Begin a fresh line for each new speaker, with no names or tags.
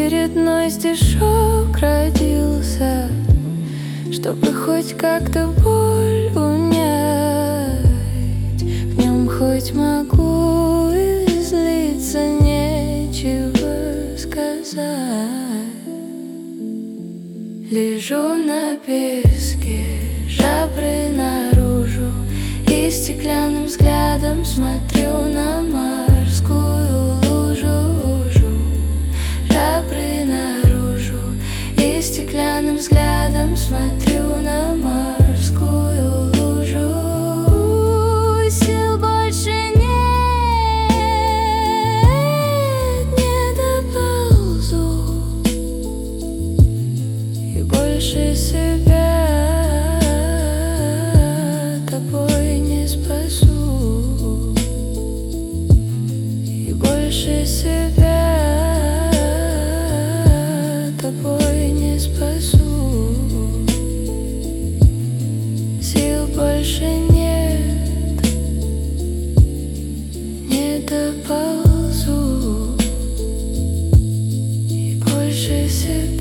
очередной стишок родился, чтобы хоть как-то боль унять. В нем хоть могу излиться, нечего сказать. Лежу на песке, жабры наружу, и стеклянным взглядом смотрю на морскую лужу. Жабры наружу, и стеклянным взглядом смотрю на морскую лужу. Сил больше нет, не доползу, и больше себя тобой не спасу, и больше себя тобой не спасу. Сил больше нет, не доползу, и больше себя